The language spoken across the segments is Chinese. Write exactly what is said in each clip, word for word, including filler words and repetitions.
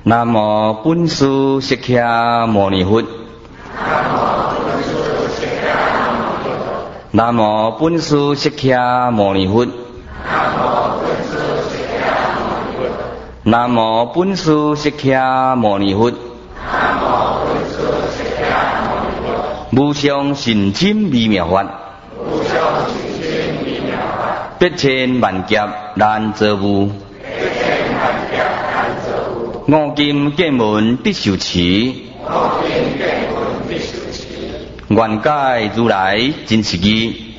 南无本师释迦牟尼佛。南无本师释迦牟尼佛。南无本师释迦牟尼佛。无上甚深微妙法，百千万劫难遭遇。五金剑门必受持，愿解如来真实义。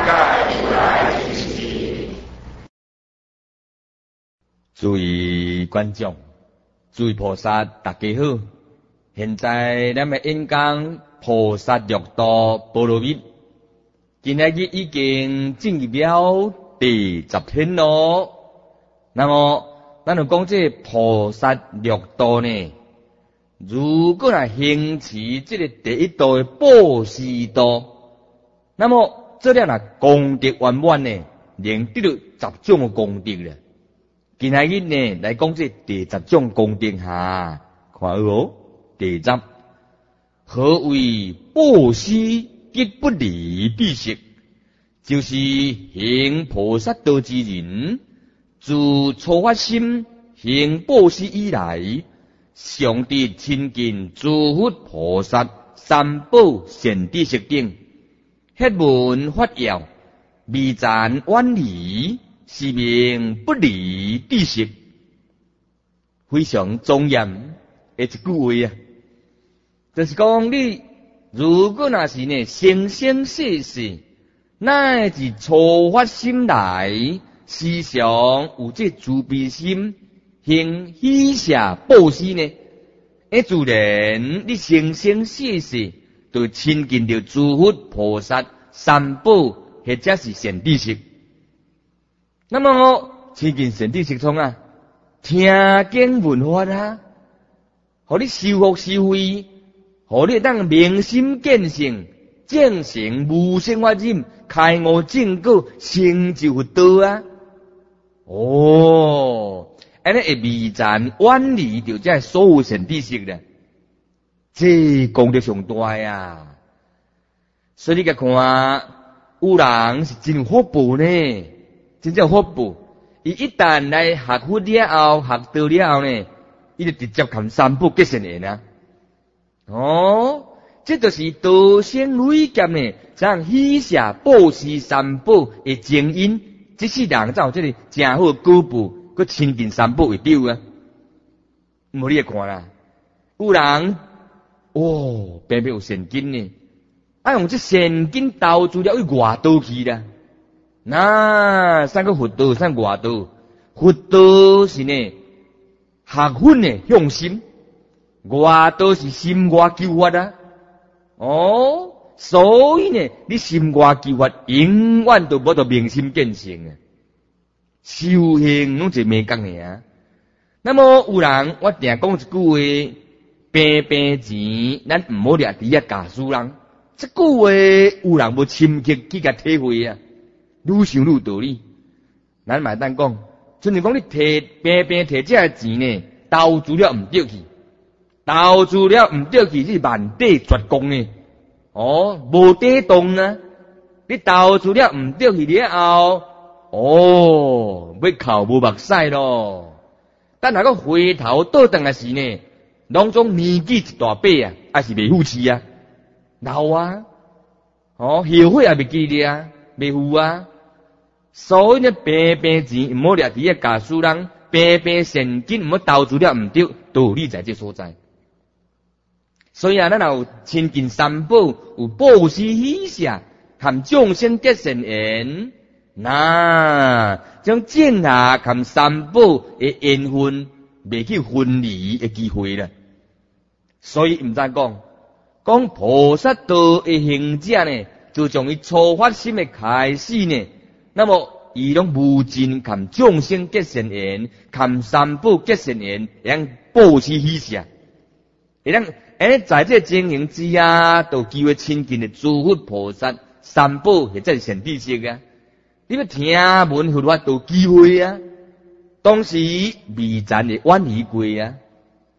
诸位观众，诸位菩萨，大家好！现在咱们演讲菩萨六道波罗蜜，今日已经进入了第十天咯。那么，咱就讲这菩萨六道呢，如果来行持这个第一道的布施道，那么这样啊功德圆满呢，能得到十种的功德了。今日呢来讲这第十种功德哈，看哦，第十。何为布施吉不离必食？就是行菩萨道之人，自初发心行布施以来，上帝亲近诸佛菩萨三宝善知识等，黑闻法要，未赞远离，是名不离必食。非常庄严的一句话啊！就是讲你，如果那是呢，生生世世，乃至初发心来，时常有这慈悲心，行喜舍布施呢，诶，自然你生生世世就亲近着诸佛菩萨三宝，或者是善知识。那么我亲近善知识从啊，听经闻法啊，互你修福修慧。互你当明心见性，正成无生法忍，开悟正果，成就佛道啊！哦，安尼会未赞远离着这所有善知识咧，这功德上大呀！所以你甲看，有人是真有福报呢，真正有福报。伊一旦来学佛了后，学道了后呢，伊就直接含三宝结成缘啊！哦，这就是道生累劫呢，将喜舍布施三宝的精因，这世人才有这个正好果报，佮亲近三宝为标啊！无你看啦，有人哦，偏偏有善根呢，啊用这善根投资了去外道去啦。那三个佛道，三外道，佛道是呢学佛呢用心。外道是心外求法啊！哦，所以呢，你心外求法，永远都无得明心见性啊！修行拢是没讲的啊。那么有人，我定讲一句话：平平钱，咱唔好掠伫啊假输人。这句话有人无深刻去甲体会啊，愈想愈有道理。咱买单讲，就是讲你摕平平摕这钱呢，投资了唔对去。投资了唔对去是万底绝功呢，哦，无底洞啊！你投资了唔对去了后，哦，要靠无目屎咯。但若个回头倒转来时呢，拢总年纪一大把啊，还是未富气啊，老啊，哦，后悔也未记得啊，未富啊。所以呢，平平钱唔好掠伫啊假输人，平平现金唔好投资了唔对，道理在这所在。所以啊，咱有亲近三宝，有布施喜舍，含众生结善缘，那将正下含三宝的缘分，未去分离的机会啦。所以唔再讲，讲菩萨道的行者呢，就从伊初发心的开始呢，那么伊拢无尽含众生结善缘，含三宝结善缘，让布施喜舍，让。诶，在这经营之下，都机会亲近的诸佛菩萨三宝，或者是善知识啊。你要听闻佛法，都机会啊。当时未赞的远离过啊。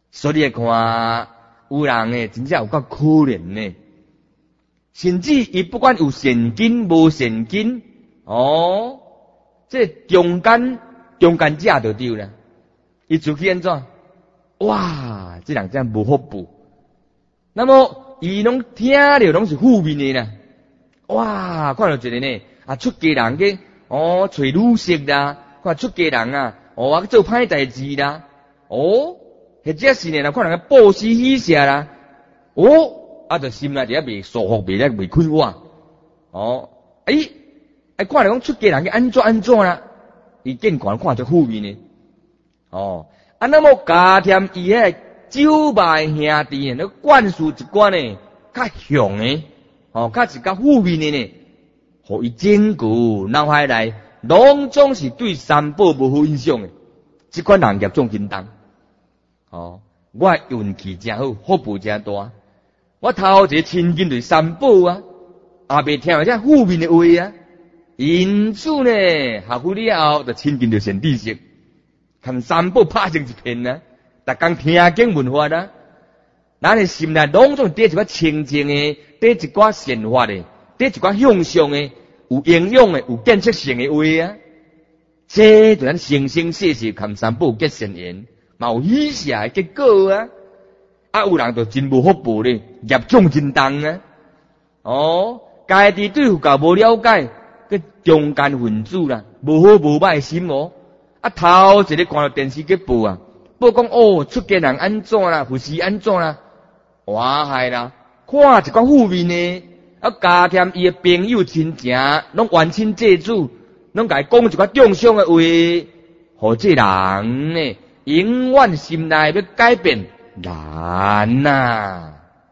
所以看有人诶，真正有够可怜呢。甚至伊不管有现金无现金，哦，这中间中间价就丢了。伊出去安怎？哇，这人真无福报。那么伊拢听着拢是负面的啦。哇，看到一个呢，啊出家人嘅，哦找女色啦，看出家人啊，哦啊做歹代志啦，哦，或者是呢，看人个暴施喜舍啦，哦。啊，就心内底也未舒服，未咧未快活。哦，诶，哎，看来讲出家人嘅安怎安怎啦？伊见惯看着负面嘅。哦，啊，那么加添伊迄酒卖兄弟，那灌输一寡呢，较凶嘅，哦，较是较负面嘅呢，互伊整个脑海内拢总是对三宝无好印象嘅。即款人业种真重。哦，我运气真好，福报真大。我头一个亲近对三宝啊，也未听到这负面的话啊，因此呢，学会了后就亲近对善知识，看三宝拍成一片啊，逐工听经闻法啊，咱的心内拢总缀一寡清净的，缀一寡善法的，缀一寡向上的，有营养的，有建设性的话啊，这就咱生生世世看三宝结善缘，嘛有喜舍的结果啊。啊，有人就真无福报咧，业种真重啊！哦，家己对佛教无了解，个中间分子啦，无好无歹心哦。啊，头一日看到电视节报啊，报讲哦，出家人安怎啦，护士安怎啦，哇害啦，看一个负面呢，啊，加添伊的朋友亲情，拢冤亲债主，拢甲伊讲一个中伤的话，互这人呢，永远心内要改变。难呐、啊！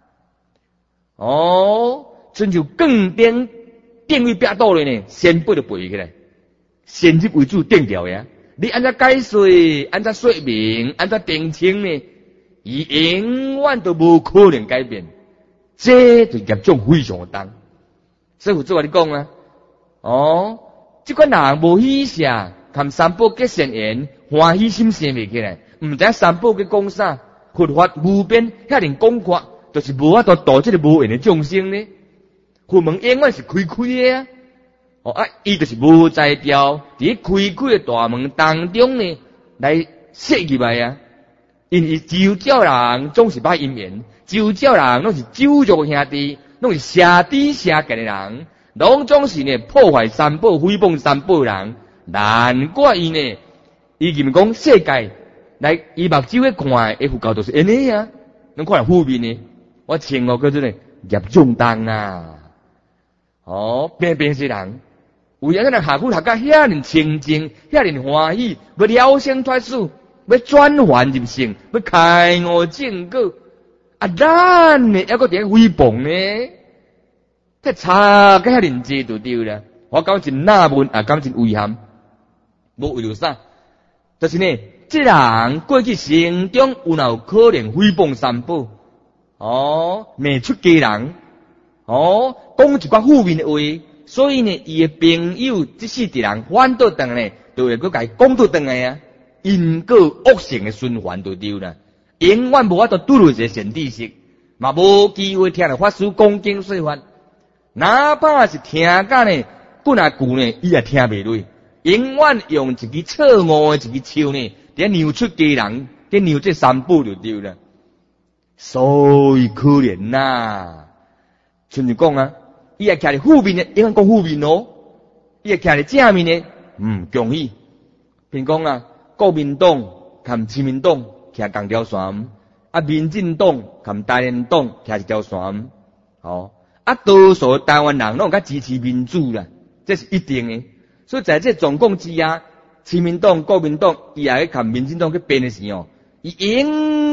哦，真就更边定位壁倒咧呢，先不就背起来，先入为主定调呀。你按照解说，按照说明，按照定清呢，伊永远都无可能改变。这就业种非常重。所以我做话你讲啊，哦，这款人无喜舍，看三宝结善缘，欢喜心生未起来，唔知三宝嘅讲啥。佛法无边，遐尼广阔，就是无法度度这个无缘的众生呢。佛门永远是开开的啊！哦啊，伊就是无在调，伫开开的大门当中呢，来设入来啊。因为招招人总是把因缘，招招人拢是酒肉兄弟，拢是舍弟舍近的人，拢总是呢破坏三宝、诽谤三宝的人。难怪伊呢，伊认为讲世界。来，伊目睭咧看，诶，佛教就是安尼啊，侬看负面呢，我称我叫做呢业重重啊。哦，偏偏是人，为安尼下苦下甲遐尼清净，遐尼欢喜，要了生脱死，要转换入圣，要开悟正果，啊，咱呢还阁伫诽谤呢，这差甲遐尼济就对啦。我讲真纳闷，啊，讲真遗憾，无为了啥，就是呢。这人过去生中有哪有可能诽谤三宝？哦，未出家人，哦，讲一寡负面的话，所以呢，伊的朋友即世的人反倒转来，就会佮伊讲倒转来啊，因果恶性的循环就对啦，永远无法度拄到一个善知识，嘛无机会听到法师讲经说法，哪怕是听甲呢，不若久呢，伊也听袂落，永远用一支错误的一支手呢。伫扭出家人，伫扭这三宝就对了，所以可怜呐、啊。像你讲啊，伊也徛伫负面的，应该讲负面哦；伊也徛伫正面的，嗯，恭喜。譬如讲啊，国民党含亲民党徛同条线，啊，民进党含大连党徛一条线，哦，啊，多数台湾人拢较支持民主啦，这是一定的。所以在这总共之下。亲民党、国民党，伊也去看民进党去编的时候，伊永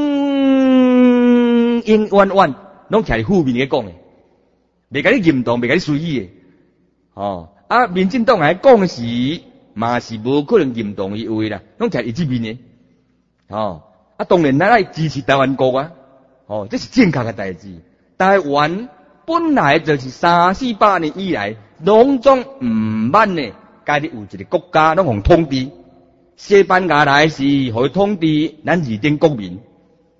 永远远拢徛伫负面嘅讲诶，未甲你认同，未甲你随意诶。哦，啊，民进党来讲时，嘛是无可能认同伊话啦，拢徛伊这边诶。哦，啊，当然咱爱支持台湾国啊，哦，这是正确嘅代志。台湾本来就是三四百年以来，拢总唔捌呢。家己有一个国家拢互统治，西班牙来是互统治咱二等国民，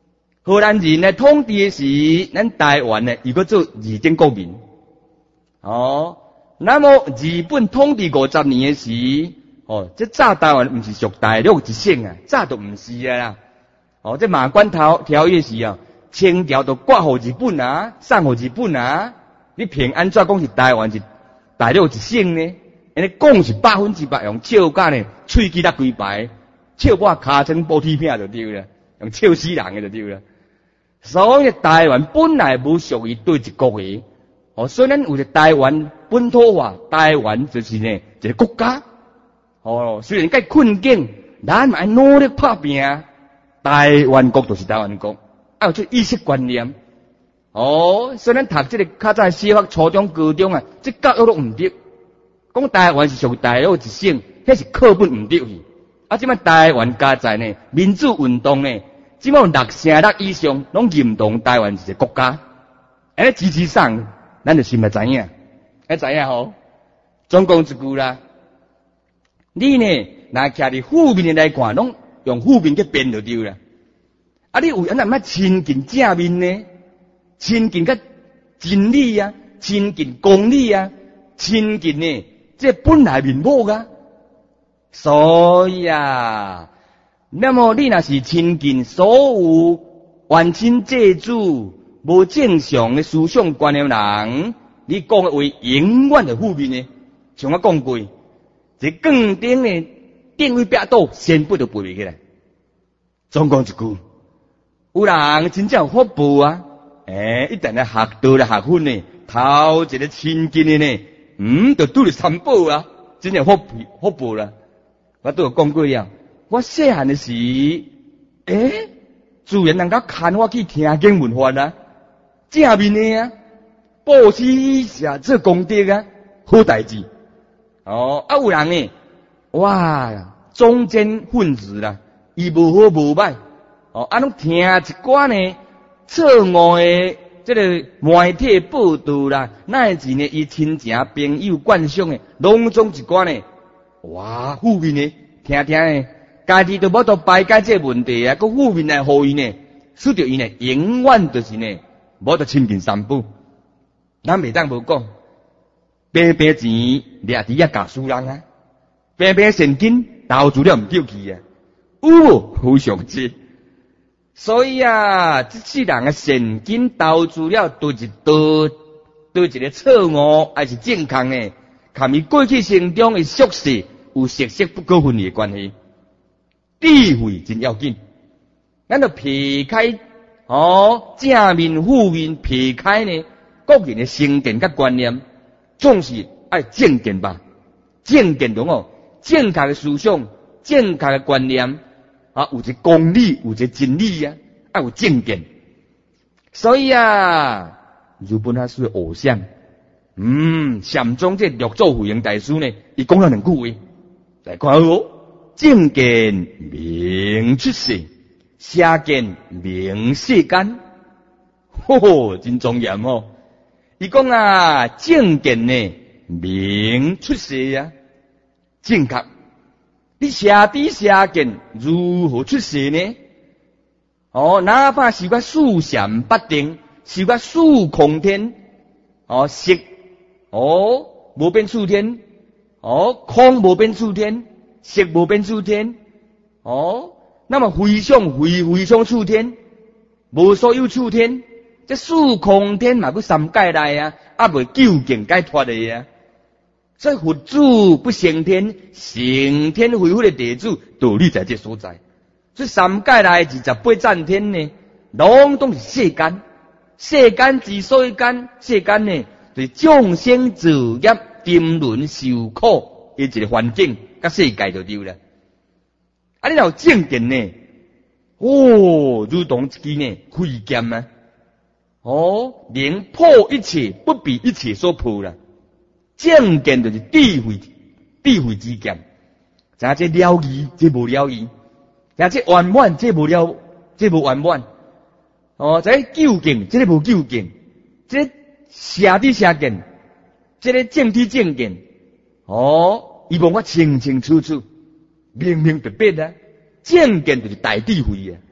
荷兰人来统治的时，咱台湾呢，伊个做二等国民。哦，那么日本统治五十年的时，哦，这早台湾毋是属大陆一省啊，早都毋是啊啦。哦，这马关条条约时啊，清朝都挂互日本啊，送互日本啊，你凭安怎讲是台湾是大陆一省呢？安尼讲是百分之百用笑甲呢，喙齿力规排，笑我尻川补铁片就对了，用笑死人的就对了。所以台湾本来无属于对一国的，哦，所以咱有一个台湾本土化，台湾就是呢一个国家。哦，虽然介困境，咱嘛要努力打拼。台湾国就是台湾国，啊有这意识观念。哦，所以咱读这个较早小学、初中、高中啊，这教育都毋对。讲台湾是属于大陆一省，迄是课本毋对去。啊，即摆台湾加在呢民主运动呢，即摆有六成六以上拢认同台湾是一个国家。安尼支持上，咱就心里知影，爱知影吼。总讲一句啦，你呢，若徛伫负面来看，拢用负面去变就对啦。啊，你有安怎么亲近正面呢？亲近个真理啊，亲近公理啊，亲近呢，这本来面目啊。所以啊，那么你若是亲近所有冤亲债主、无正常的思想观念人，你讲的话永远是负面的。像我讲过，这更顶的定位壁倒，先不就背袂起来。总讲一句，有人真正有福报啊！诶、欸，一定来学道来学分呢，头一个亲近的呢，嗯，就拄着三宝啊，真正福福报啦。我都有讲过了，我细汉的时，诶、欸，自然人家看我去听经闻法啊，正面的啊，布施下做功德啊，好代志。哦，啊有人呢，哇，中间分子啦，伊无好无歹，哦，啊拢听一寡呢。错误的这个媒体报道啦，乃至呢，伊亲情朋友惯想的，拢总一寡呢，哇，负面的，听听的，家己都无得排解这问题啊，个负面来互伊呢，使得伊呢，永远就是呢，无得亲近三宝。咱袂当无讲，白白钱掠伫遐教输人啊，白白现金投资了毋丢去啊，有无好常知？所以啊，这世人的现金投资了对一道对一个错误还是正确呢？跟伊过去生中的宿世有息息不可分离的关系。智慧真要紧，咱就撇开哦正面负面撇开呢，个人的成见甲观念，总是爱正见吧？正见中哦，正确的思想、正确的观念。啊，有一个公理，有一个真理啊，啊有正见。所以啊，日本还是偶像，嗯，禅宗这六祖慧能大师呢，伊讲了两句话，来看哦，正见明出世，邪见明世间，吼吼，真庄严哦。伊讲啊，正见呢明出世啊，正确。你邪知邪见如何出世呢？哦，哪怕是个四禅八定，是个四空天，哦，色，哦，无变处天，哦，空无变处天，色无变处天，哦，那么非常非非常处天，无所有处天，这四空天嘛，佮三界内啊，啊未究竟解脱的啊。所以佛祖不成天，成天恢复的地主道理在这所在。所以三界内二十八赞天呢，拢都是世间。世间之所以间，世间呢，就是众生造业、沉沦受苦的一个环境，甲世界就对了。啊，你若有正见呢，哦，如同一支呢慧剑啊，哦，能破一切，不比一切所破啦。正见就是智慧，智慧之剑。像这了义，这无了义；像这圆满，这无了，这无圆满。哦，这究竟，这个无究竟；这邪知邪见，这个正知正见。哦，伊望我清清楚楚、明明白白啊。正见就是大智慧啊！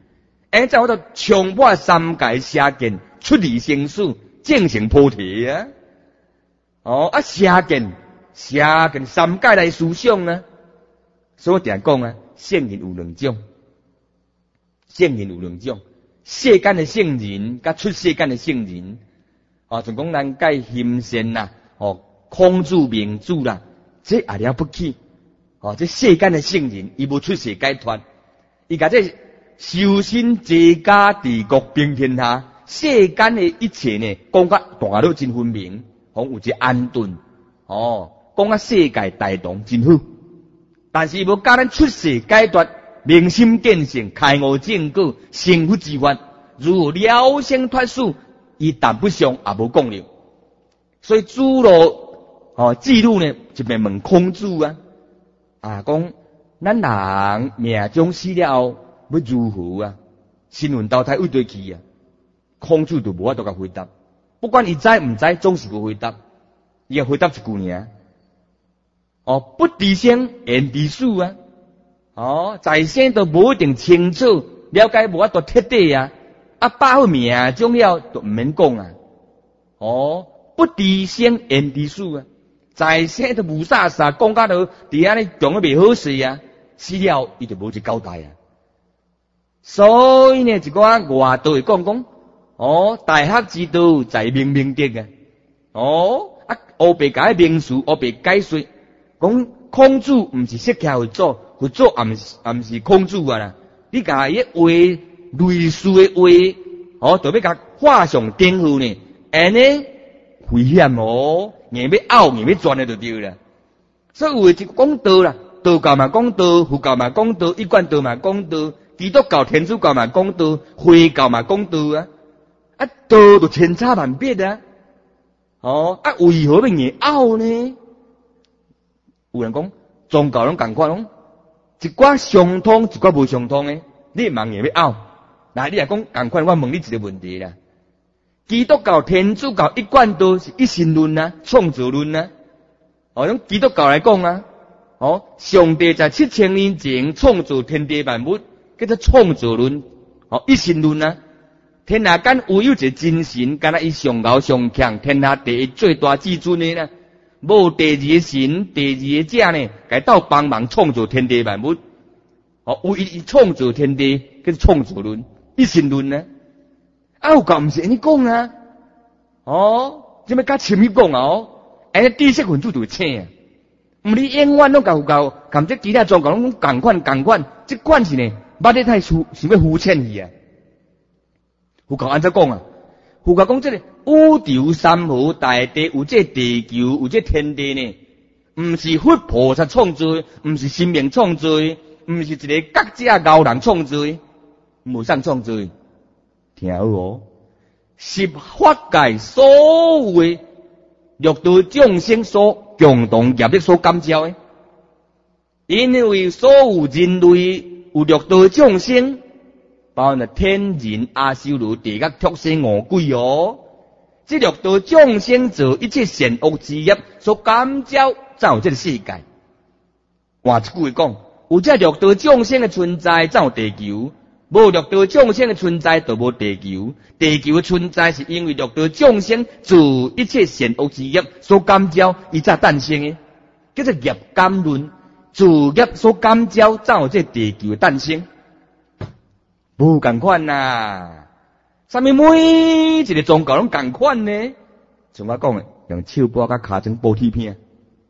哎，在我都冲破三界邪见，出离生死，正成菩提啊！哦，啊邪见，邪见三界来思想啊！所以我常讲啊，圣人有两种，圣人有两种，世间的圣人，甲出世间的圣人。哦，就讲咱解心善啦，哦，空住明住啦，这也了不起。哦，这世间的圣人，伊无出世解脱，伊甲这修身齐家治国平天下，世间的一切呢，讲甲大道真分明，讲有一安顿，哦，讲甲世界大同真好。但是无教咱出世解脱，明心见性，开悟正果，成佛之法，如何了生脱死？伊谈不上也无讲了，所以主路哦记录呢，就便问孔子啊，啊讲咱人命中死了后要如何啊？新闻投胎位对去啊？孔子就无法度甲回答，不管伊知毋知，总是无回答。伊个回答一句尔，哦，不知生焉知死啊？哦，在生都无一定清楚了解，无法度彻底啊。啊，把好命中了都毋免讲啊！哦，不知生焉知死啊！在生都无啥啥，讲甲都伫安尼讲得袂好势啊！死了伊就无一交代啊！所以呢，一个外道会讲讲，哦，大学之道在明明德啊！哦，啊，黑白甲名词黑白解说，讲孔子毋是释迦佛祖，佛祖也毋是也毋是孔子啊啦！你甲伊话。类似的话，哦，就要甲画上等号呢，安尼危险哦，硬要拗，硬要钻的就对啦。所以有的就讲道啦，道教嘛讲道，佛教嘛讲道，一贯道嘛讲道，基督教、天主教嘛讲道，回教嘛讲道啊，啊，道就千差万别啊，哦，啊，为何要硬拗呢？有人讲宗教拢共款拢，一寡相通，一寡无相通的，你茫硬要拗。那你来讲，赶快我问你一个问题啦。基督教、天主教一贯都是一神论啊，创造论啊。哦，用基督教来讲啊，哦，上帝在七千年前创造天地万物，叫做创造论，哦，一神论啊。天下间唯有一个真神，敢若伊上高上强，天下第一最大至尊的呢。无第二个神，第二个者呢，该斗帮忙创造天地万物。哦，唯一创造天地，叫做创造论。一神论呢？啊，有教毋是安尼讲啊？哦，这么甲深入讲哦，安尼知识分子就会醒啊！毋你永远拢教教，含这其他宗教拢共款共款，这款是呢，捌得太粗，想要肤浅去啊！佛教安怎讲啊？佛教讲这个宇宙三河大地有这地球，有这天地呢，毋是佛菩萨创造，毋是神明创造，毋是一个各家高人创造。无上创造，听好哦，是法界所有的六道众生所共同业力所感召的。因为所有人类有六道众生，包含了天人、阿修罗、地狱、畜生、恶鬼哦。这六道众生做一切善恶之业所感召，才有这个世界。换一句话讲，有这六道众生的存在，才有地球。无六道众生的存在，就无地球。地球的存在，是因为六道众生自一切善恶之业所感召，伊才诞生的，叫做业感论。自业所感召，才有这地球的诞生。无共款呐，啥物每一个宗教拢共款呢？像我讲的，用手剥甲骹装剥铁片。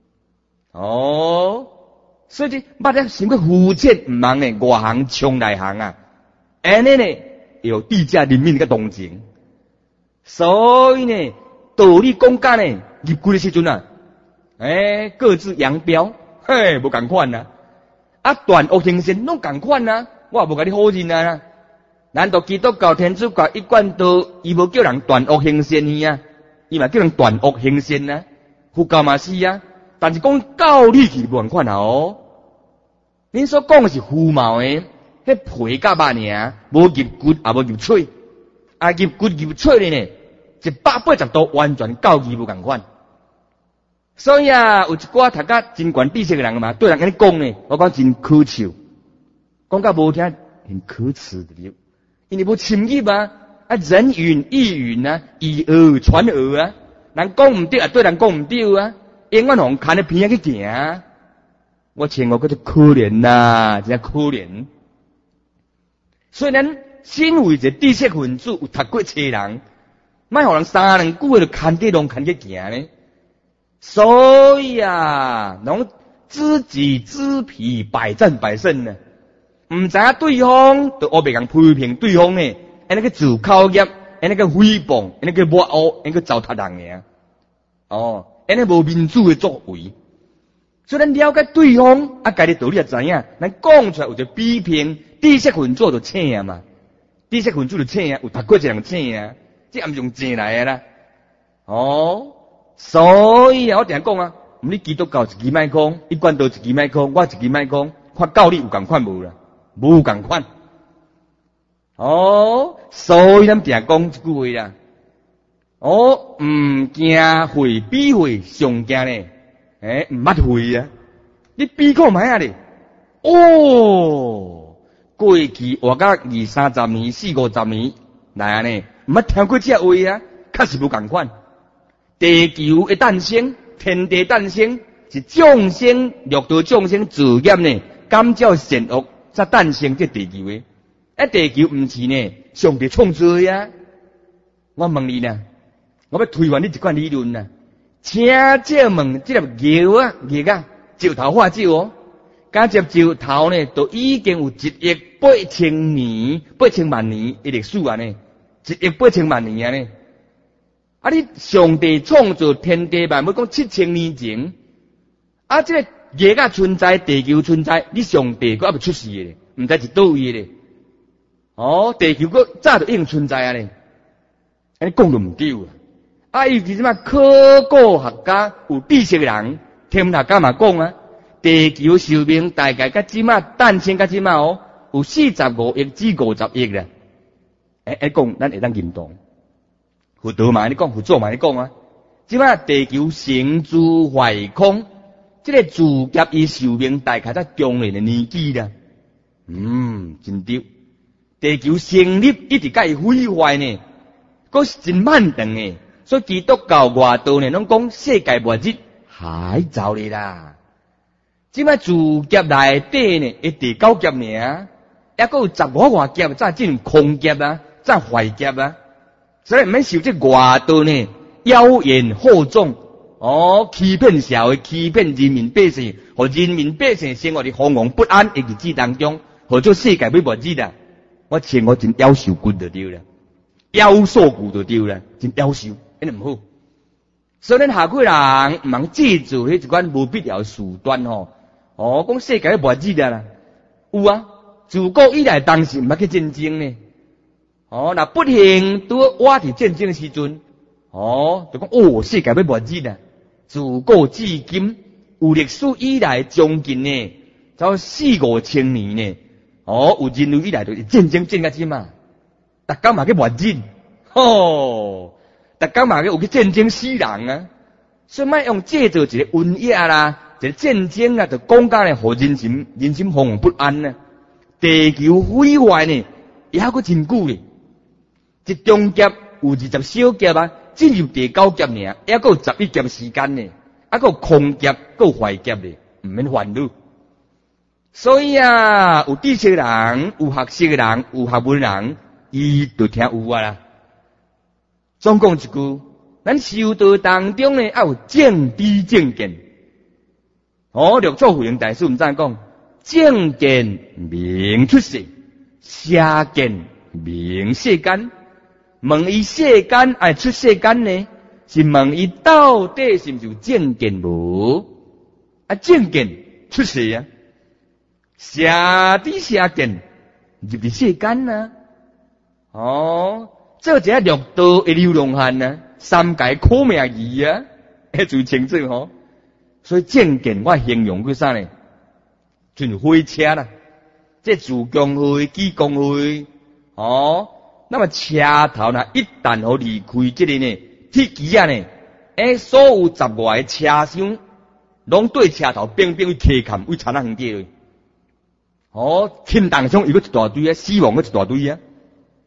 哦，所以这捌得想个肤浅，毋茫呢外行冲内行啊。安尼呢，有地价人民的同情，所以呢，道理讲甲呢，入骨的时阵啊，诶、欸，各自扬标，嘿，无共款呐。啊，断恶行善拢共款呐，我也无甲你好认啊。难道基督教、天主教一贯道，伊无叫人断恶行善去啊？伊嘛叫人断恶行善啊？佛教嘛是啊，但是讲教理去无共款啊哦。恁所讲的是虚貌的。迄皮甲肉尔，无入骨也无入喙，啊入骨入喙的呢，一百八十度完全教义无共款。所以啊，有一寡读甲真悬知识的人嘛，对人安尼讲呢，我讲真可笑，讲甲无听，很可耻的了。 因为无深入啊，啊人云亦云啊，以讹传讹啊，人讲唔对啊，对人讲唔对啊，永远互牵喺边仔去行。我前我觉得可怜呐，真可怜。虽然身为一个知识分子，有读过册人，莫互人三两句就牵起拢牵起行呢。所以啊，拢知己知彼，百战百胜呢。唔知影对方，就我袂共批评对方呢，安尼个自口业，安尼个诽谤，安尼个抹黑，安尼个糟蹋人呢。哦，安尼无民主的作为。所以咱了解对方，啊，家己道理也知影，咱讲出来有一批评，知识分子就请啊嘛，知识分子就请啊，有读过一人请啊，这也毋用钱来的啦。哦，所以啊，我定讲啊，你基督教一支麦讲，一贯道一支麦讲，我一支麦讲，看教理有共款无啦？无共款。哦，所以咱定讲一句话啦。哦，唔惊会比会，上惊呢。诶，唔捌会啊！你比看卖啊咧？哦，过去活到二三十年、四五十年来啊呢，唔捌听过这话啊，确实无共款。地球的诞生，天地诞生，是众生掠夺众生自业呢，感召善恶，才诞生这地球的。啊，地球唔是呢，上帝创造的啊！我问你呢，我要推翻你一款理论啊！请借问这粒叶啊叶啊，石头化石哦，加接石头呢，都已经有一亿八千年、八千万年的历史啊呢，一亿八千万年啊呢。啊，你上帝创造天地万物，讲七千年前，啊，这个叶啊存在，地球存在，你上帝佫还未出世咧，唔知是倒位咧。哦，地球佫早就已经存在啊咧，安尼讲都唔对啊。啊，尤其什么考古学家有知识的人，天文学家嘛讲啊，地球寿命大概甲即马诞生甲即马哦，有四十五亿至五十亿啦。诶诶，讲咱会当认同。佛陀嘛，你讲佛祖嘛，你讲啊，即马地球成住坏空，这个自业伊寿命大概在中年的年纪啦。嗯，真对。地球成立一直甲伊毁坏呢，佫是真漫长诶。所以基督教外道呢，拢讲世界末日还早咧啦。即摆自劫内底呢，一第九劫尔，还佫有十五外劫，再进入空劫啊，再坏劫啊。所以毋免受这外道呢妖言惑众，哦，欺骗社会，欺骗人民百姓，互人民百姓生活伫惶惶不安的日子当中，或做世界要末日啦。我前我真夭寿骨就对了，夭寿骨就对了，真夭寿。安尼唔好，所以咱下几人唔通借助迄一款无必要的手段吼。哦，讲世界末日啦，有啊，自古以来当时唔捌去战争呢。哦，那不幸拄我伫战争的时阵，哦，就讲哦，世界要末日啦。自古至今有历史以来将近呢，走四五千年呢。哦，有人类以来就是战争战到即嘛，逐工嘛去末日，吼。逐工嘛有去战争死人啊，所以莫用借做一个瘟疫啦，一个战争啊，就讲甲咧，互人心人心惶惶不安啊。地球毁坏呢，也还佫真久咧。一中劫有二十小劫啊，进入第九劫尔，也佫有十一劫时间呢，啊佫有空劫，佫有坏劫咧，唔免烦恼。所以啊，有知识的人，有学识的人，有学问的人，伊就听有啊啦。总讲一句，咱修道当中呢，要有正知正见。哦，六祖慧能大师毋怎讲？正见明出世，邪见明世间。问伊世间爱出世间呢，是问伊到底是毋是有正见无？啊，正见出世啊，邪知邪见入伫世间啊。哦。做一个六道的流浪汉啊，三界苦命儿啊，迄最清楚吼。所以正见我形容佢啥呢？像火车啦，这自强会、机工会，哦，那么车头呢，一旦好离开这里呢，铁机啊呢，诶，所有十外的车厢，拢对车头冰冰去骑砍，为产那远过。哦，轻当中有个一大堆啊，死亡个一大堆啊。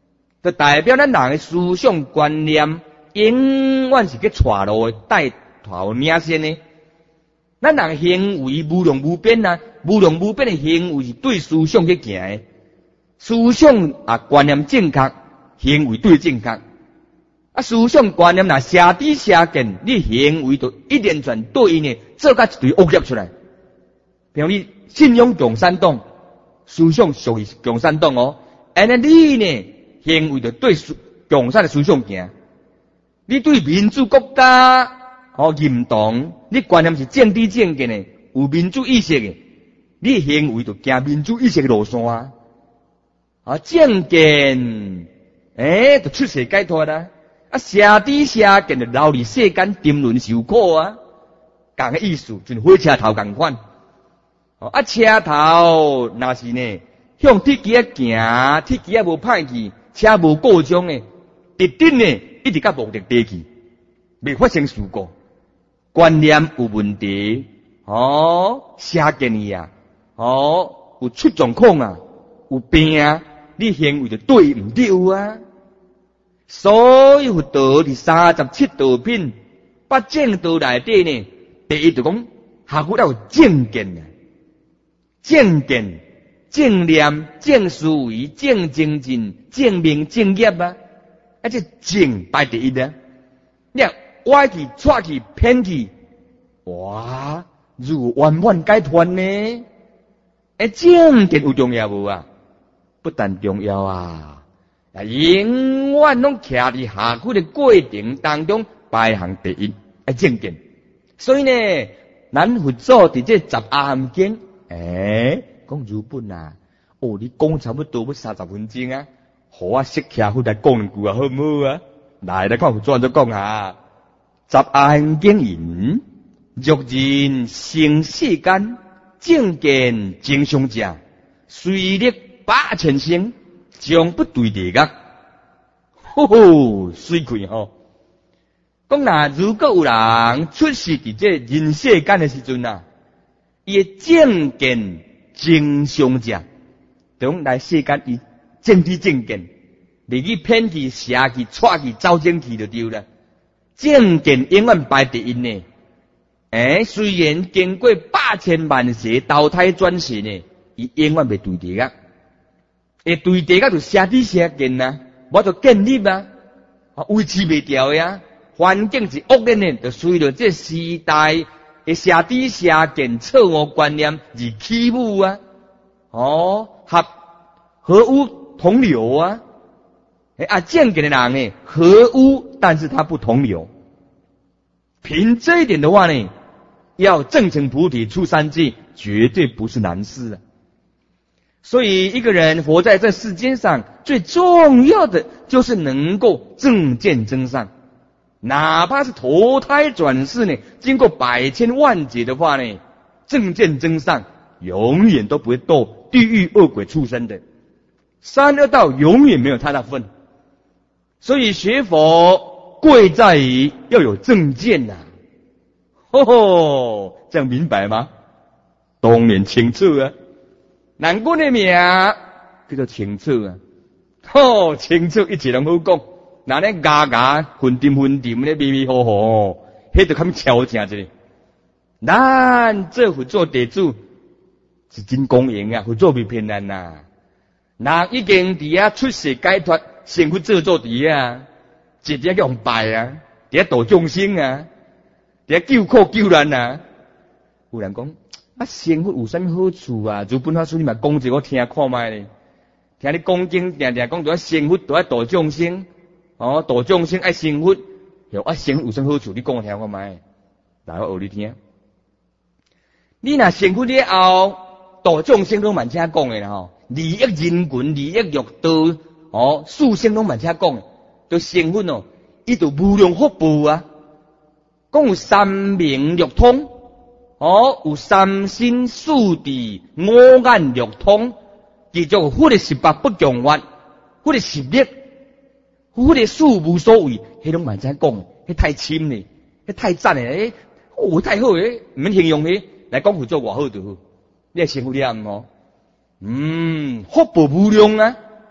就代表咱人嘅思想观念永远是去带路嘅带头领先呢。咱人行为无量无边啊，无量无边嘅行为是对思想去行嘅，思想啊观念正确，行为对正确。啊，思想观念若邪知邪见，你行为就一连串对应嘅做甲一堆恶业出来。比如你信仰共产党，思想属于共产党哦，安尼你呢行为就对共产嘅思想行。你对民主国家哦认同，你观念是政治正见嘅，有民主意识嘅，你行为就行民主意识嘅路线啊。啊，正见诶，就出世解脱啦。啊，邪知邪见就留伫世间沉沦受苦啊，共个意思，就火车头共款。哦，啊，车头若是呢向铁机啊行，铁机啊无歹去，车无故障诶，直直呢一直到目的地去，未发生事故。观念有问题，哦，邪见伊啊，哦，有出状况啊，有病啊，你行为就对唔对啊？所有道伫三十七道品，八正道内底呢，第一就讲下骨要有正见啊，正见、正念、正思维、正精进、正命、正业啊，啊这正排第一啊。你啊歪去、错去、偏去，哇，如圆满解脱呢？诶，正见有重要无啊？不但重要啊！啊，永远拢徛伫下苦的过程当中排行第一，啊正见。所以呢，咱佛祖伫这十阿含经，诶，讲如本啊，哦，你讲差不多要三十分钟啊，互我识徛佛来讲两句啊，好唔好啊？来，来看佛祖安怎讲啊。十阿含经言：若人生世间正见正常者，虽历八千生，将不对地个，吼吼，水气吼！讲呐，如果有人出世伫这人世间的时阵啊，伊正见正常者，从来世间伊正知正见，离去偏去、邪去、错去、走正去就对了。正见永远排第一呢。诶，虽然经过八千万世投胎转世呢，伊永远袂对地个。会对地个就邪知邪见啊，我就建立啊，维持袂掉呀。环境是恶劣呢，就随着这时代的邪知邪见、错误观念而起舞啊。哦，合合污同流啊。诶啊，正见的人呢，合污，但是他不同流。凭这一点的话呢，要证成菩提出三界，绝对不是难事啊。所以一个人活在这世间上，最重要的就是能够正见真善。哪怕是投胎转世呢，经过百千万劫的话呢，正见真善永远都不会堕地狱恶鬼畜生的，三恶道永远没有他的份。所以学佛贵在于要有正见呐、啊。吼吼，这样明白吗？当然清楚啊。难怪的名叫做清楚啊！吼，清楚一切拢好讲。那咧牙牙混掂混掂咧，迷迷糊糊，迄就堪超正一个。咱这佛做地主是真公平啊，佛做未骗人呐。人已经伫遐出世解脱，先去做做伫啊，直接叫人拜啊，伫遐度众生啊，伫遐救苦救难啊。有人讲。啊，成佛有啥物好处啊？如本法师你嘛讲一个我听看卖咧，听你讲经定定讲到成佛都要度众生，哦，度众生爱成佛，有啊成佛有啥好处？你讲我听看卖，来我学你听。你若成佛了后，度众生拢蛮请讲诶啦吼，利益人群、利益欲道，哦，殊胜拢蛮请讲，都成佛哦，伊就无量福报啊，讲有三明六通。哦，有三心四智五眼六通，叫做佛的十八不共法，佛的十力，佛的事无所谓，迄拢蛮知讲，迄太深咧，迄太赞咧，哦，太好诶，唔免形容迄来讲佛做偌好就好，你系成佛了唔？嗯，福报无量啊，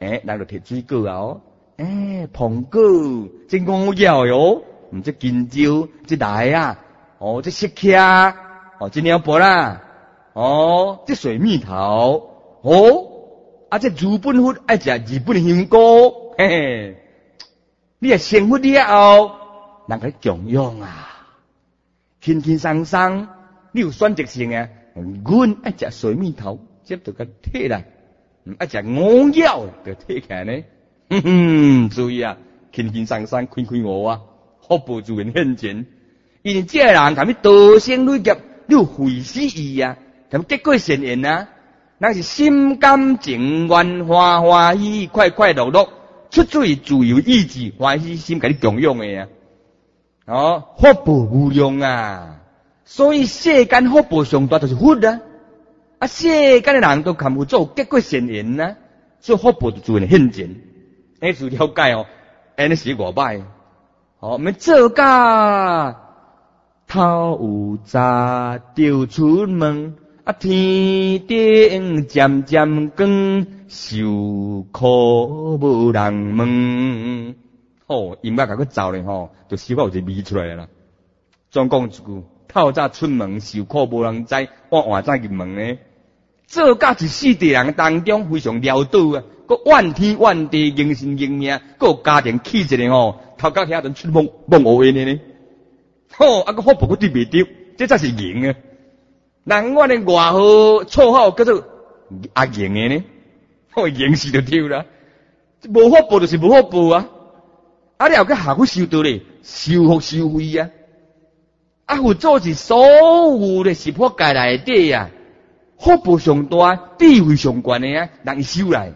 诶，人就摕水果啊，哦，诶，苹果，这五叶哟，唔这金蕉，这来啊，哦，这石茄，哦，这鸟波啦，哦，这水蜜桃，哦，啊，这日本fru爱食日本香菇，嘿嘿，你系生活了后，人甲你供养啊，轻轻松松，你有选择性啊，阮爱食水蜜桃，接着甲摕来。唔爱食五叶就摕起来呢，哼哼，注意啊，轻轻松松开开我啊，福报自然现前。因为这个人他们多生累劫，你有费死伊啊，他们结果善缘啊，那是心甘情愿、欢欢喜喜、快快乐乐，出自于自由意志、欢喜心，给你供养的啊。哦，福报无量啊，所以世间福报上大就是佛啊。啊，世间的人都看不做结果善缘呐，所以福报就自然现前。你就了解哦，安尼是外歹。哦，咪做假头有早就出门，啊天顶渐渐光，受苦无人问。哦，音乐甲佢走咧吼，就希望有一个味出来啦。总讲一句，透早出门，受苦无人知，我换早入门呢。做甲一世地人当中非常潦倒啊，佮怨天怨地，应心应命，佮有家庭气质咧吼，头家遐阵出梦梦乌烟呢。吼，啊个福报佮对袂着，这才是赢啊！人我的外号绰号叫做阿赢的呢，吼赢死就对啦。无福报就是无福报啊！啊，你后个下去修道咧，修福修慧啊！啊，佛祖是所有的十法界内底啊。福报上大，智慧上悬的啊，人伊修来。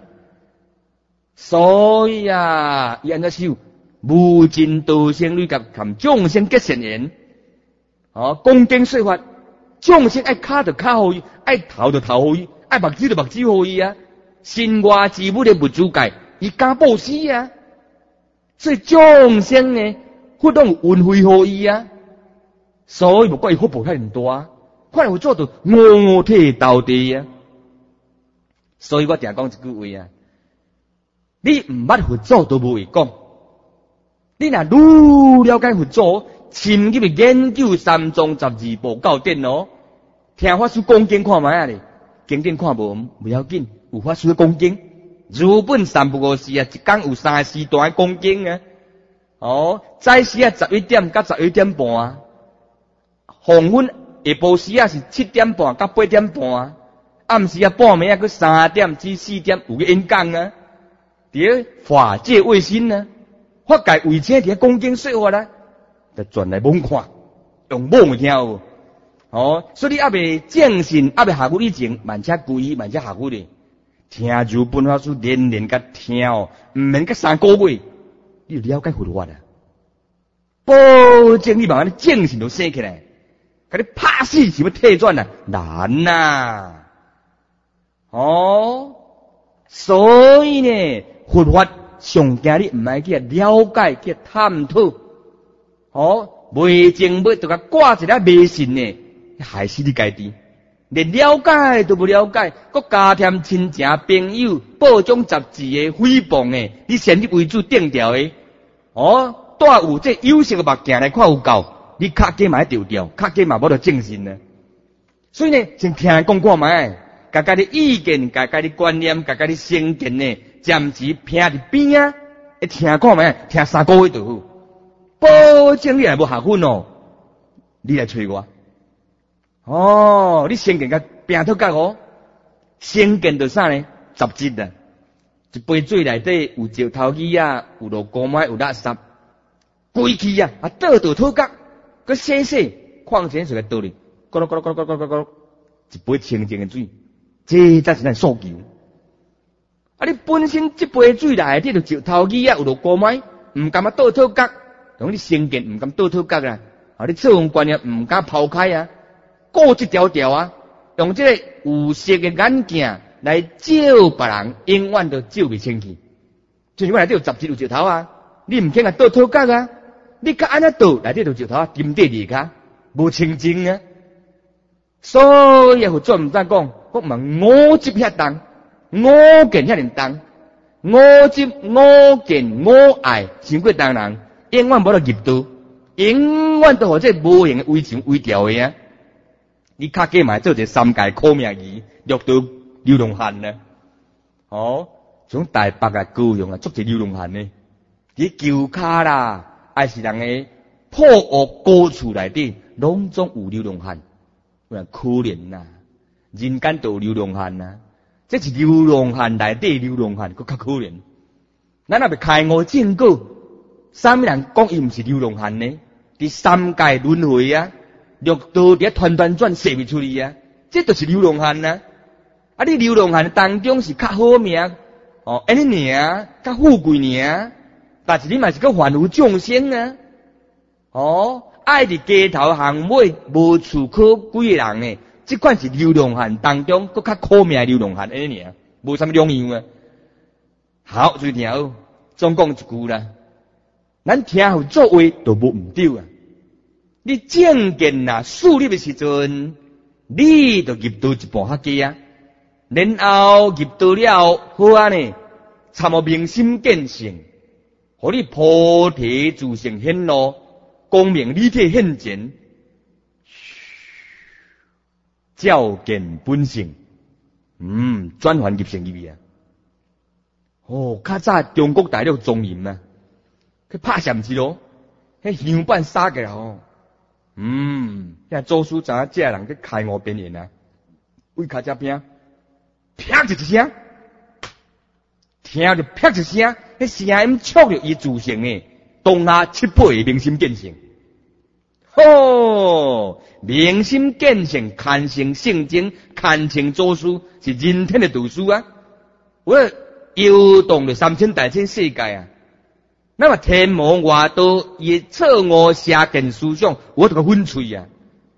所以啊，伊安怎修？无尽道生累劫，含众生结善缘。哦，恭敬说法，众生爱卡就卡互伊，爱头就头互伊，爱目睭就目睭互伊啊。身外之物的物主界，伊敢布施啊。所以众生呢，活动运费互伊啊。所以无怪伊福报遐尼大。看有做到五体投地啊！所以我定讲一句话啊，你唔捌佛祖都无会讲，你若愈了解佛祖，深入去研究三藏十二部教典哦，听法师讲经看卖啊咧，经典看无不要紧，有法师讲经，日本三不五时啊，一天有三时段讲经啊，哦，早时啊十一点到十一点半啊，黄昏。下晡时啊是七点半到八点半啊，暗时啊半暝啊，佮三点至四点有个演讲啊，伫法界卫生啊，法界卫生伫讲经说法啦，就转来猛看，用猛听有，哦，所以你还未正信，还未下骨以前，慢车规慢车下骨咧，听日本法师连连甲听哦，毋免甲三个月，你就了解佛法啊，保证你慢慢正信都生起来。甲你拍死是要退转啊？难呐、啊！哦，所以呢，佛法上惊你唔爱去了解去探讨，哦，未正要就甲挂一个迷信呢，害死你家己，连了解都不了解，佮加添亲情朋友报章杂志的诽谤的，你先入为主定调的，哦，带有这有色的目镜来看有够。你卡计嘛要丢掉，卡计嘛无得正信呢。所以呢，先听人讲看卖，家家的意见，家家的观念，家家的成见呢，暂时偏伫边啊，一听看卖，听三个月就好。保证你也无下分哦，你来催我。哦，你成见甲拼脱角哦，成见就啥呢？杂质啊，一杯水内底有石头鱼啊，有落高麦，有垃圾，规气啊，啊倒倒脱角。佮洗洗，矿泉水来倒哩，咕噜咕噜咕噜咕噜咕噜，一杯清净的水，这才是咱诉求。啊，你本身这杯水内底就石头鱼啊，有落锅麦，唔敢啊倒脱角，同你成见唔敢倒脱角啊，啊，你做人观念唔敢抛开啊，过一条条啊，用这个有色的眼镜来照别人，永远都照不清气。就是我内底有杂质有石头啊，你唔肯啊倒脱角啊。你甲安怎倒内底就石头啊，金地二卡，无清净啊。所以佛祖毋知讲，我问五执遐重，五见遐尼重， 五执、五见、五爱，伤过当人，永远无得入道，永远都互这无形的围墙围掉的啊！你较计嘛做一个三界苦命鱼，入道流浪汉呢？哦，像台北啊、高雄啊，足侪流浪汉呢。伫桥骹啦，还是人个破屋高厝内底，拢总有流浪汉。可怜呐、啊，人间都有流浪汉呐、啊，这是流浪汉内底流浪汉，佫较可怜。咱若要开悟正果，啥物人讲伊毋是流浪汉呢？伫三界轮回啊，六道伫团团转，说袂出去啊，这就是流浪汉呐、啊。啊，你流浪汉当中是较好命，哦，安尼尔，较富贵尔，但是你嘛是个凡夫众生啊，哦。爱伫街头巷尾无厝可归的人诶，即款是流浪汉当中佫较苦命流浪汉安尼尔，无啥物两样啊。好，注意听好，总讲一句啦，咱听候作为都无毋对啊。你正见啊树立的时阵，你就入到一步较低啊，然后入到了好啊呢，参无明心见性，互你菩提自性显露。光明立体现前，照见本性，嗯，转换入成入去啊！哦，较早中国大陆宗人啊，去拍禅子咯，迄香板撒个哦，嗯，遐祖师知影这人去开悟边缘啊，为脚只边，啪一声，听着啪一声，迄声音触着伊自性诶。东下七倍明心见性，哦，明心见性，看清圣经，看清祖师，是人天的读书啊！我游动了三千大千世界啊！那么天魔外道也错误邪见思想，我都个粉碎啊！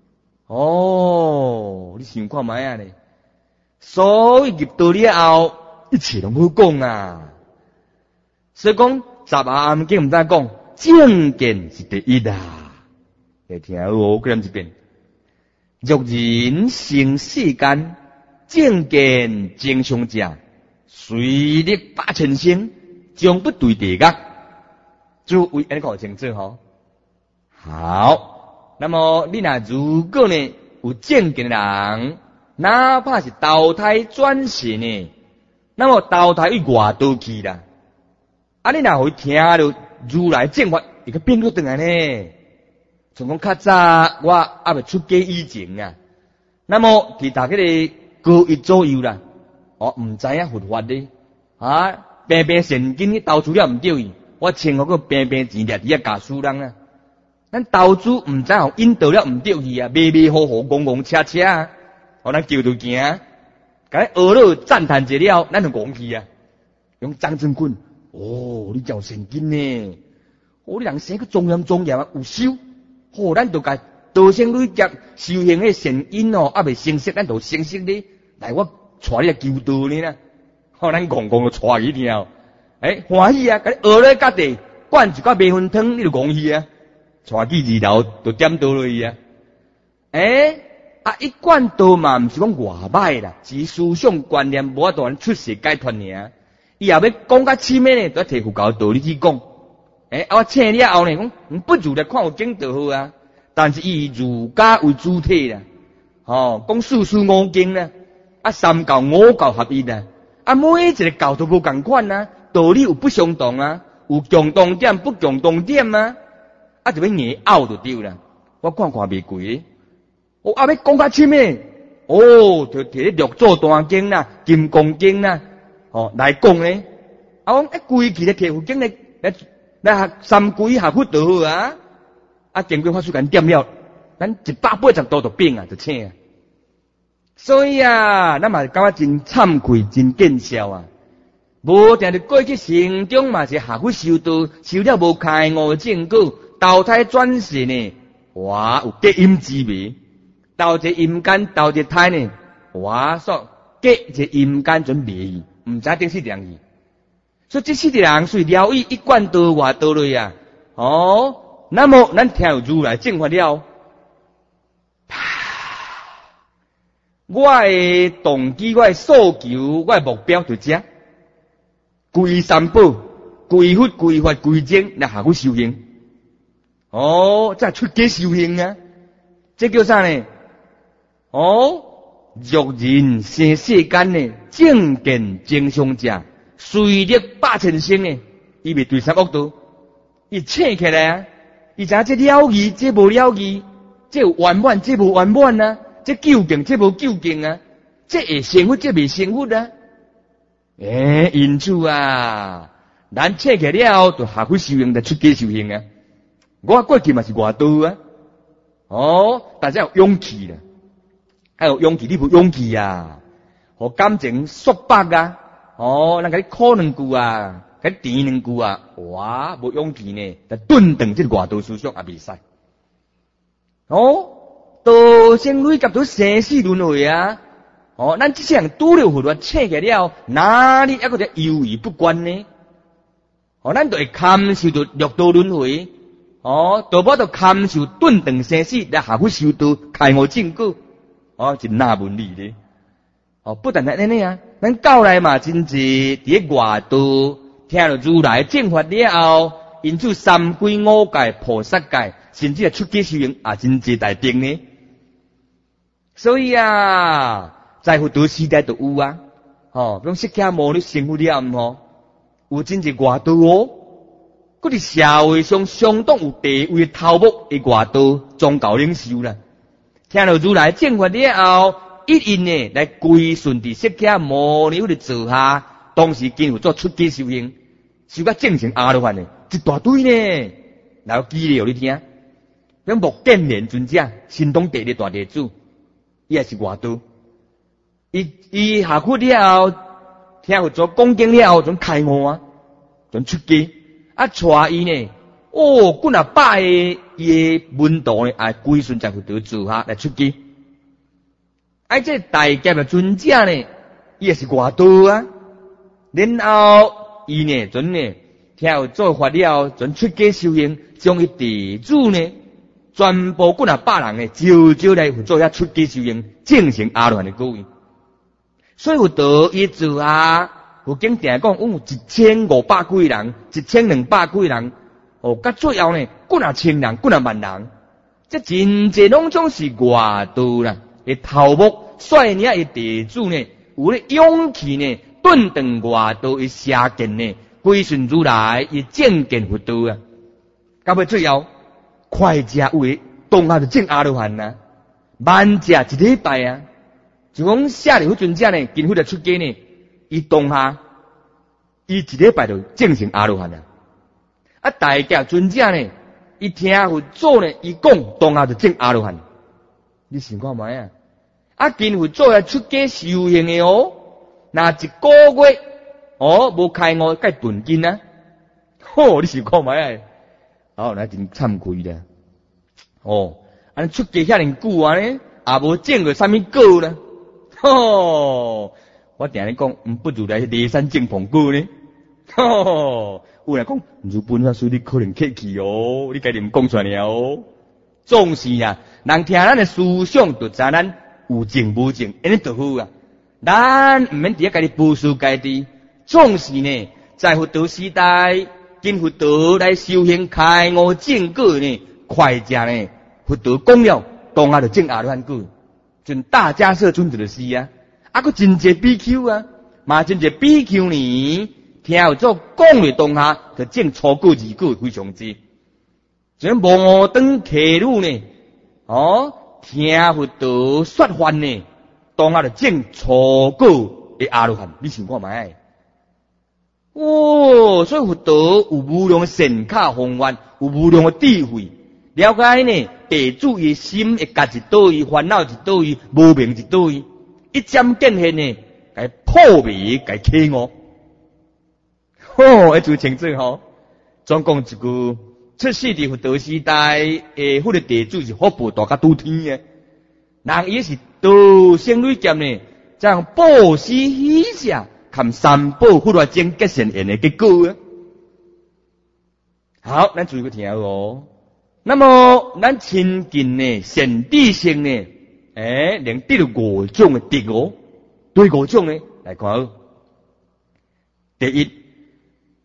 哦，你想看卖啊呢？所以入道了后，一切拢好讲啊！所以讲。十暗经唔知讲，正见是第一啊！你听好，我讲一遍。若人生世间，正见正常者，随力八千星，将不对地角。诸位，安尼讲清楚吼。好，那么你若如果呢有正见的人，哪怕是投胎转世呢，那么投胎去外道去啦。啊！你若会听到如来正法，会个变作转来呢？从讲较早我还未出家以前啊，那么其他迄个高一左右啦，哦，唔知影佛法咧，啊，平平神经去投资了唔对，我请我个平平钱掠伫遐教书人啊，咱投资唔知互引导了唔对去啊，迷迷糊糊、戆戆车车啊，互咱叫着行，甲咱学了赞叹一了，咱就戆去啊，用张真坤。哦，你叫神经呢？哦，你人生个庄严庄严啊，有修。哦，咱就甲道生累劫修行个善因哦，还未成熟，咱就成熟咧。来，我带你来求道呢啦。哦，咱戆戆就带去了。诶，欢喜啊！甲你学咧家己，灌一罐米粉汤，你就戆去啊。带去二楼就点倒落去啊。诶，啊，一贯道嘛，毋是讲外歹啦，只思想观念无法度出世解脱尔。伊也要讲甲深的呢，都要摕佛教道理去讲。诶、欸，啊，我请了后呢，讲不如来看有经就好啊。但是以儒家为主体啦，哦，讲四书五经啦，啊，三教五教合一啦，啊，每一个教都无共款啊，道理有不相同啊，有共同点不共同点啊，啊，就要硬拗就对啦。我看看袂过诶，我啊要讲甲深的，哦，就摕咧六祖大经啦、金刚经啦。哦，来讲咧，啊，我一规矩咧摕佛经咧来来三规下佛就好啊，啊，经过法师间点了，咱一百八十度就变啊，就请啊。所以啊，咱嘛感觉真惭愧，真见笑啊。无定着过去成中嘛是下佛修道，修了无开悟正果，投胎转世呢，哇，有结阴之味，投一阴间，投一胎呢，哇，说结一阴间准备。唔知顶是两意，所以这四个人虽了义一贯道外道类啊，哦，那么咱听有如来正法了，我的动机、我的诉求、我的目标就这， 归三宝、归佛、归法、归僧来下去修行。哦，再出家修行啊！这叫啥呢？哦，若人生世间呢，正见正常者，随力百千生呢，伊未对三恶道，伊醒起来啊！伊知影这了义，这无了义，这有圆满，这无圆满啊！这究竟，这无究竟啊！这会成佛，这未成佛啊！诶，因此啊，咱醒起了，就下去修行，就出家修行啊！我过去嘛是外道啊！哦，大家有勇气啦，还有勇气，你无勇气啊？和感情束缚啊！哦，咱甲你哭两句啊，甲你甜两句啊，哇，无勇气呢，就顿顿这外道思想也袂使。哦，道生累及到生死轮回啊！哦，咱这些人拄了佛法醒起了，哪里还个在犹豫不决呢？哦，咱就会堪受到六道轮回。哦，大把都堪受顿顿生死来下去修道，开悟正果。哦，真纳闷理咧。哦，不但係安尼啊，咱到来嘛真济伫外道听了如来正法了后，因此三归五戒、菩萨戒，甚至係出家修行也真济大定呢。所以啊，在佛道时代都有啊。哦，比如释迦牟尼成佛了毋？有真济外道哦。嗰啲社會上相當有地位嘅頭目嘅外道宗教領袖啦，聽到如來正法了後，一因呢來歸順佇釋迦牟尼嗰啲座下，當時見有做出家修行，修到正成阿羅漢呢，一大堆呢，哪有記了你聽？咁目犍連尊者，神通第二大弟子，伊也是外道，伊伊下去了後，聽有做講經了後，仲開悟啊，仲出家。啊，帶伊呢？哦，幾若百個伊嘅門徒呢，啊，歸順在佛道座下來出家。啊，這大劫嘅尊者呢，伊也是外道啊。然後伊呢，準呢，聽有做法了，準出家修行，將伊弟子呢，全部幾若百人呢，招招來做遐出家修行，正成阿羅漢嘅果位。所以佛道伊座下。有經定講，有一千五百幾人，一千兩百幾人，哦，甲最後呢，幾若千人，幾若萬人，這真濟攏總是外道啦。嘅頭目率領嘅弟子呢，有咧勇氣呢，頓頓外道嘅邪見呢，歸順如來，嘅正見佛道啊。到尾最後，快者為當下就證阿羅漢啊，慢者一禮拜啊，就講舍利弗尊者呢，見佛就出家呢。伊當下，伊一禮拜就正成阿羅漢啊！啊，大家尊者呢，伊聽佛祖呢，伊講當下就正阿羅漢。你想看覓啊？啊，見佛祖係出家修行嘅哦，那一個月哦，無開悟該斷根啊！吼，你想看覓啊？哦，那真慚愧啦！哦，安出家遐尼久啊呢，也無證過啥物果啦！吼！我定咧講，唔不如來驪山證蘋果呢？吼，有人講，如本法師你可能客氣哦，你家己唔講出來哦。總是啊，人聽咱嘅思想，就知咱有證無證，安尼就好啊。咱唔免佇遐家己布施家己，總是呢，在佛道時代，經佛道來修行開悟正果呢，快者呢，佛道講了，當下就證阿羅漢果，像大迦葉尊者就是啊。啊，佫真濟比丘啊，嘛真濟比丘呢，聽有做講嚟當下，就證初果二果非常之。像無等騎女呢，哦，聽佛道說法呢，當下就證初果嘅阿羅漢，你想看覓？哦，所以佛道有無量嘅善巧方法，有無量嘅智慧，了解呢，弟子嘅心會夾一倒位，煩惱一倒位，無明一倒位。一針見現呢，該破滅，該啟悟。吼，一句清楚吼，總講一句，出世佇佛道時代，誒，迄個弟子是福報大甲拄天嘅，人伊是道生累劫呢，將布施喜捨，含三寶佛法正結善緣嘅結果啊。好，咱注意個聽哦。那麼，咱親近呢，善知識呢？誒，能得到五種嘅德哦，對五種呢來看。第一，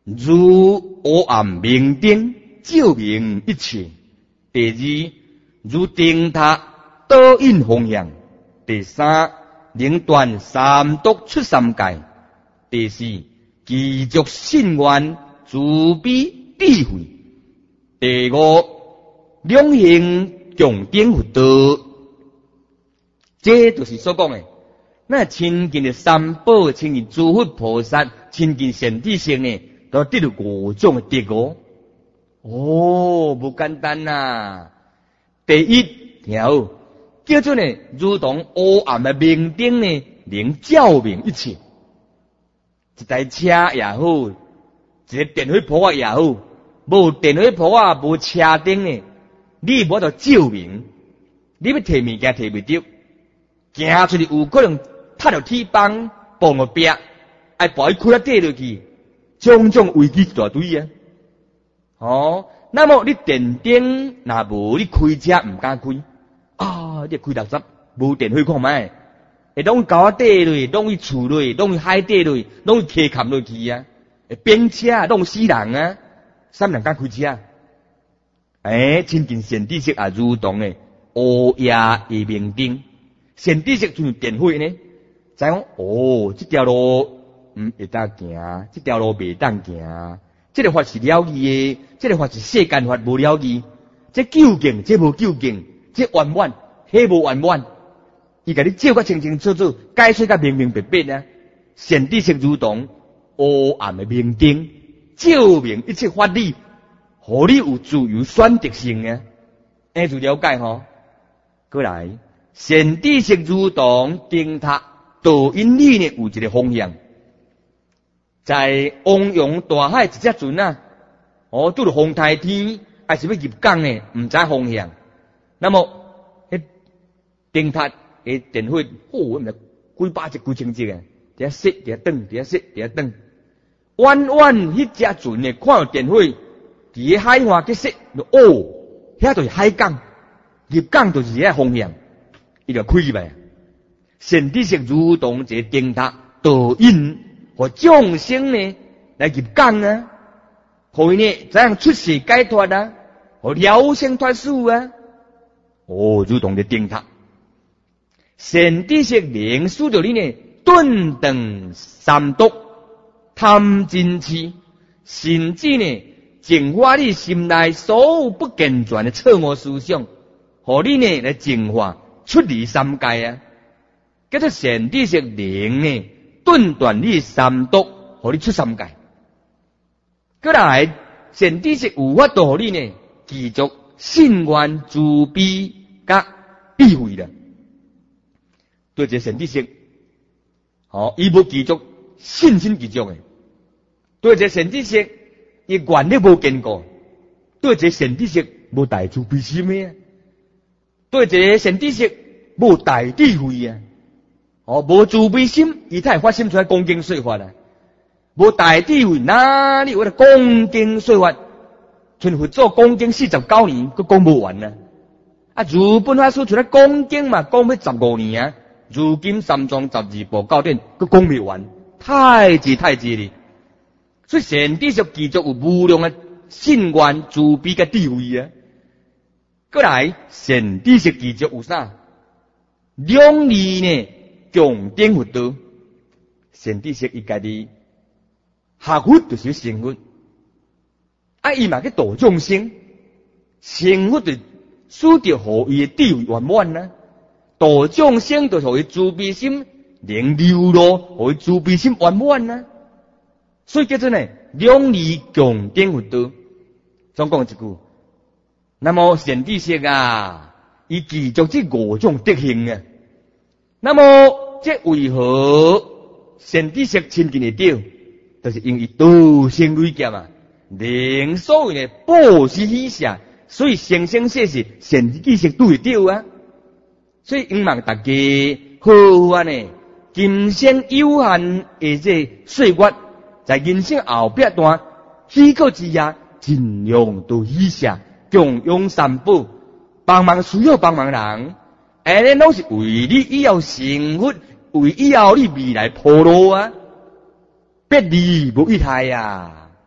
如黑暗明灯，照明一切。第二，如灯塔导引方向。第三，能断三毒出三界。第四，继续信愿慈悲智慧。第五，两行共顶佛道。这就是所讲的，那亲近的三宝、亲近诸佛菩萨、亲近善知识呢，都得到五种的德果。哦，不简单呐、啊！第一条叫做呢，如同黑暗的明灯呢，能照明一切。一台车也好，一个电火泡也好，无电火泡无车灯呢，你无得照明，你要摕物件摕袂着。行出去有可能踏到铁板，碰个壁，爱把伊开啊跌落去，种种危机一大堆啊！哦，那么你电灯若无，你开车唔敢开啊！你开六十，无电火看卖，会拢高啊跌落，拢去厝落，拢去海底落，拢去溪坎落去啊！会变车，拢死人啊！啥人敢开车？诶，亲近善知识也如同诶黑夜的明灯。善知识就像电火呢，知影哦，这条路唔会当行，这条路袂当行，这个法是了义的，这个法是世间法无了义，这究竟，这无究竟，这圆满，迄无圆满，伊甲你照甲清清楚楚，解说甲明明白白啊！善知识如同黑暗的明灯，照明一切法理，互你有自由选择性啊！安就了解吼，过来。善知识如同灯塔，导引你呢有一个方向。在汪洋大海一只船啊，哦，拄着风台天，还是要入港呢，唔知方向。那么，迄灯塔诶电火，哦，几百只、几千只啊，伫遐熄，伫遐灯，伫遐熄，伫遐灯。远远迄只船呢，看到电火，伫遐海岸去熄，哦，遐就是海港，入港就是遐方向。伊就开呗，善知识如同一个灯塔，导引和众生呢来入港啊，互伊呢怎样出世解脱啊，和了生脱死啊，哦，如同一个灯塔。善知识能使到你呢顿顿三毒，贪嗔痴，甚至呢净化你心内所有不健全的错误思想，互你呢来净化。出离三界啊！叫做善知识能呢，顿断你三毒，互你出三界。过来，善知识有法度互你呢，继续信愿慈悲甲智慧啦。对这善知识，好，伊无继续信心继续诶。对这善知识，伊愿力无坚固。对这善知识无大慈悲心诶。对一个善知识无大智慧啊，哦，无慈悲心，伊才会发心出来恭敬说法啊。无大智慧，哪里为了恭敬说法？像佛祖恭敬四十九年，佮讲不完啊！啊，如本法师出来恭敬嘛，讲要十五年啊。如今三藏十二部教典，佮讲未完，太济太济哩。所以善知识继续有无量的信愿、慈悲甲智慧啊。过来，善知识继续有啥？两利呢，共顶佛道。善知识伊家己学佛就是成佛，啊，伊嘛去度众生，成佛就使着互伊的智慧圆满啦。度众生就互伊慈悲心能流露，互伊慈悲心圆满啦。所以叫做呢，两利共顶佛道。总讲一句。那么善知识啊，伊记住这五种德行啊。那么这为何善知识亲近得到？就是因为道生累劫啊，能所谓的报施喜舍，所以生生世世善知识都会到啊。所以希望大家好啊呢，今生有限的这岁月，在人生后半段许可之夜，尽量都喜舍。供养三宝，帮忙需要帮忙人，安尼拢是为你以后成佛，为以后你未来铺路啊，别离无一害啊！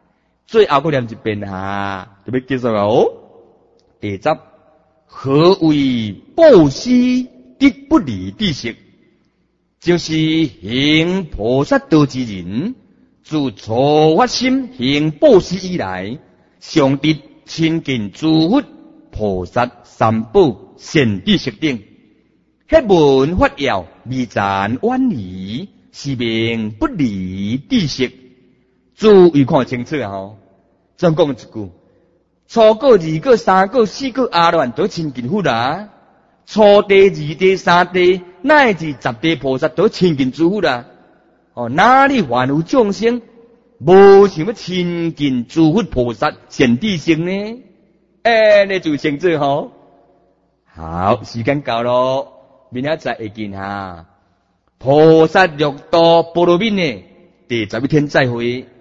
最后个念一遍哈，就要结束哦。第十，何为布施得不离知识？就是行菩萨道之人，自初发心行布施以来，常得亲近诸佛、菩萨、三宝、善知识等。迄文法要未赞远离，是名不离知识。注意看清楚啊！吼，总讲一句：初个、二个、三个、四个阿乱都亲近佛啦。初地、二地、三地，乃至十地菩萨都亲近诸佛啦。哦，哪里还有众生无想要亲近诸佛菩萨善知识呢？哎，你就清楚吼。好，时间到咯，明仔载会见哈。菩萨六道波罗蜜呢，第十一天再会。